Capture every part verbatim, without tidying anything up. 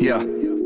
Yeah.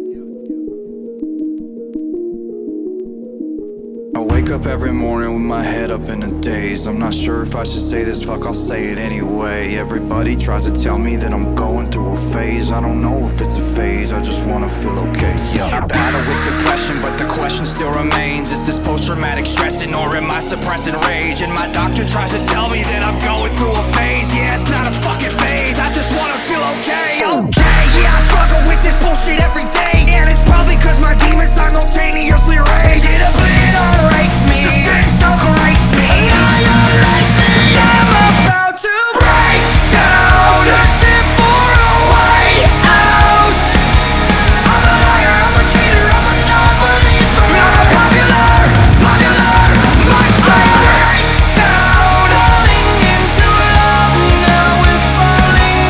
I wake up every morning with my head up in a daze. I'm not sure if I should say this, fuck, I'll say it anyway. Everybody tries to tell me that I'm going through a phase. I don't know if it's a phase, I just wanna feel okay, yeah. I battle with depression, but the question still remains: is this post-traumatic stressing, or am I suppressing rage? And my doctor tries to tell me that I'm going through a phase. Yeah, it's not a fucking phase, I just wanna feel okay, okay. Yeah, I struggle with this bullshit every day, and it's probably cause my demons simultaneously rage. Did a bleed rates me, the same circle rates me, annihilates me. I'm about to break down, searching for a way out. I'm a liar, I'm a cheater, I'm a non-believer. I'm a popular, popular monster. Break down, falling into love, now we're falling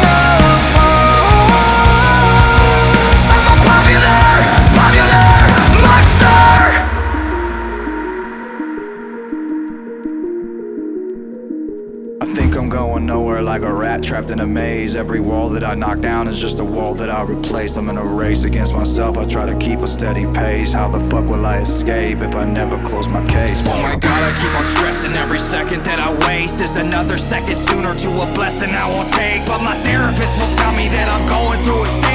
apart. I'm a popular, popular monster. I think I'm going nowhere, like a rat trapped in a maze. Every wall that I knock down is just a wall that I replace. I'm in a race against myself, I try to keep a steady pace. How the fuck will I escape if I never close my case? Oh my god, I keep on stressing. Every second that I waste is another second sooner to a blessing I won't take. But my therapist will tell me that I'm going through a stage